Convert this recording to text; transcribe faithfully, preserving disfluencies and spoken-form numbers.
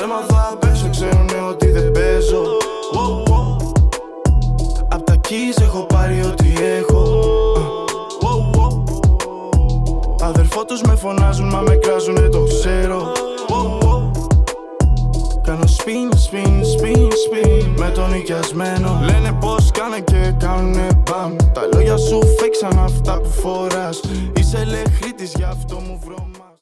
έμαθα απ' έξω, ξέρουνε ότι δεν παίζω. Απ' τα keys έχω πάρει ό,τι έχω. Αδερφό τους με φωνάζουν, μα με κράζουνε, το ξέρω. Κάνω spin, spin, spin, spin με τον νοικιασμένο. Λένε πως κάνε και κάνουνε μπαμ. Τα λόγια σου fake σαν αυτά που φοράς. Είσαι λεχρήτης, γι' αυτό μου βρωμά.